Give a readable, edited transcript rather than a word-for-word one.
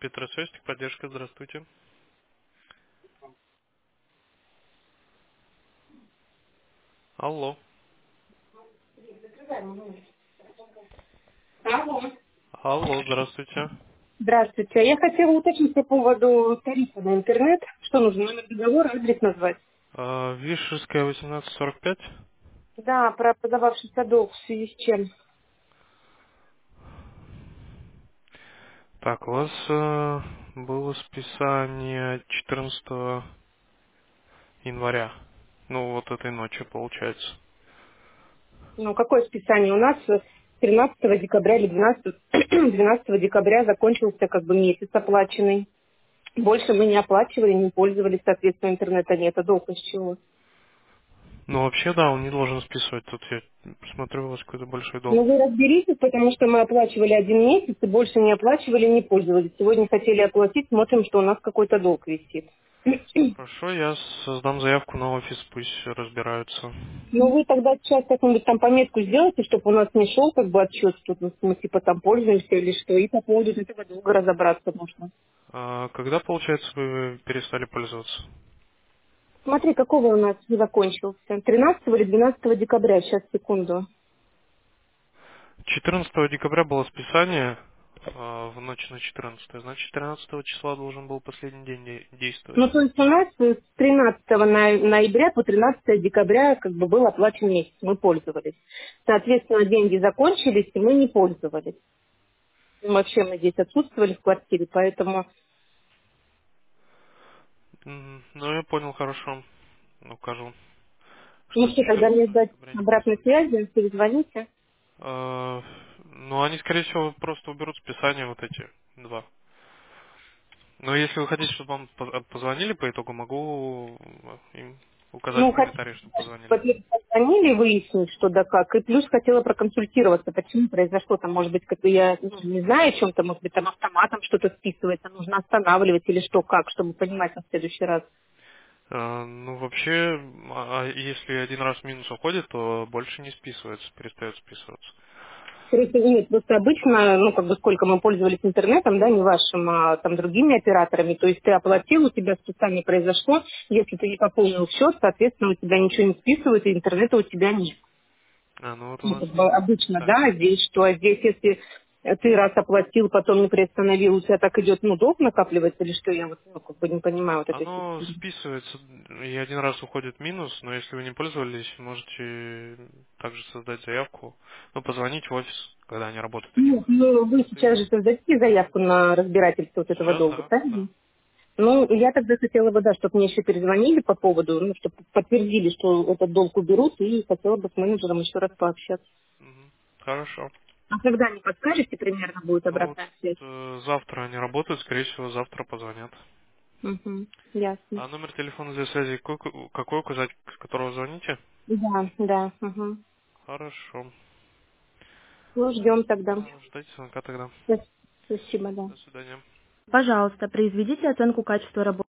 Петросвязь, поддержка, здравствуйте. Алло. Алло. Алло, здравствуйте. Здравствуйте. Я хотела уточнить по поводу тарифа на интернет. Что нужно? Номер договора, адрес назвать? Вишерская, 1845. Да, про подававшийся долг в связи с чем? Так, у вас было списание 14 января. Ну, вот этой ночью, получается. Ну, какое списание? У нас 13 декабря или 12 декабря закончился как бы месяц оплаченный. Больше мы не оплачивали, не пользовались, соответственно, интернета нет. А долг из чего? Ну, вообще, да, он не должен списывать. Тут я смотрю, у вас какой-то большой долг. Ну, вы разберитесь, потому что мы оплачивали один месяц и больше не оплачивали, не пользовались. Сегодня хотели оплатить, смотрим, что у нас какой-то долг висит. Хорошо, я создам заявку на офис, пусть разбираются. Ну, вы тогда сейчас как-нибудь там пометку сделайте, чтобы у нас не шел как бы отчет, что мы типа там пользуемся или что, и по поводу этого долго разобраться нужно. Когда, получается, вы перестали пользоваться? Смотри, какого у нас закончился? 13 или 12 декабря, сейчас, секунду. 14 декабря было списание в ночь на 14, значит 13 числа должен был последний день действовать. Ну, то есть у нас с 13 ноября по 13 декабря как бы был оплачен месяц, мы пользовались. Соответственно, деньги закончились, и мы не пользовались. Вообще мы здесь отсутствовали в квартире, поэтому Ну, я понял, хорошо. Укажу, ну что с что, тогда мне 14 ждать декабря не обратной пользовались. связи, перезвоните. Ну, они, скорее всего, просто уберут списание вот эти два. Но если вы хотите, чтобы вам позвонили по итогу, могу им указать Ну, в комментарии, чтобы позвонили. позвонили выяснить, что да как. И плюс хотела проконсультироваться, почему произошло там, может быть, как я не знаю о чем-то, может быть, там автоматом что-то списывается, нужно останавливать или что, как, чтобы понимать на следующий раз. Ну, вообще, если один раз минус уходит, то больше не списывается, перестает списываться. Просто, нет, просто обычно, ну, как бы сколько мы пользовались интернетом, да, не вашим, а там другими операторами, то есть ты оплатил, у тебя списание произошло, если ты не пополнил счет, соответственно, у тебя ничего не списывают, и интернета у тебя нет. Ну вот у Ну, нас как бы обычно, так. да, здесь что, а здесь, если ты раз оплатил, потом не приостановил, у тебя так идет, ну, долг накапливается или что, я вот, ну, как бы не понимаю вот этой Оно системы. списывается, и один раз уходит минус, но если вы не пользовались, можете также создать заявку, ну, позвонить в офис, когда они работают один Нет, ну, вы сейчас и же создадите заявку на разбирательство вот этого сейчас, долга, да, правильно? да. Ну, я тогда хотела бы, да, чтобы мне еще перезвонили по поводу, ну, чтобы подтвердили, что этот долг уберут, и хотела бы с менеджером еще раз пообщаться. Мгм. Хорошо. А когда не подскажете, примерно будет Ну вот обратная связь? завтра они работают, скорее всего, завтра позвонят. Угу, ясно. А номер телефона для связи какой указать, с которого звоните? Да, да, угу. Хорошо. Ну, ждем тогда. Ждайте звонка тогда. Спасибо, да. До свидания. Пожалуйста, произведите оценку качества работы.